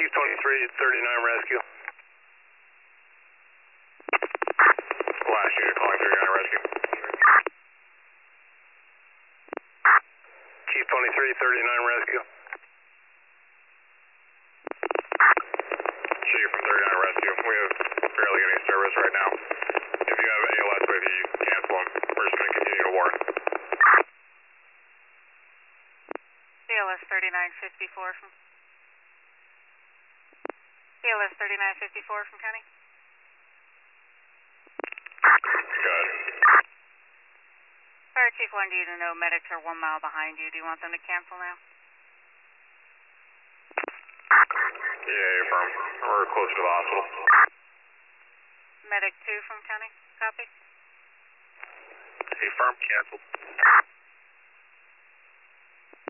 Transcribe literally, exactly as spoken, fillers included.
Chief twenty-three thirty-nine rescue. Last unit calling thirty-nine rescue. Chief twenty-three thirty-nine rescue. Chief from thirty-nine rescue. We have barely any service right now. If you have A L S with you, cancel them. We're just going to continue to warn. A L S thirty-nine fifty-four from A L S thirty-nine fifty-four from County. Good. Fire Chief wanted you to know medics are one mile behind you. Do you want them to cancel now? Yeah, affirm. We're closer to the hospital. Medic two from County. Copy. Affirm, cancel.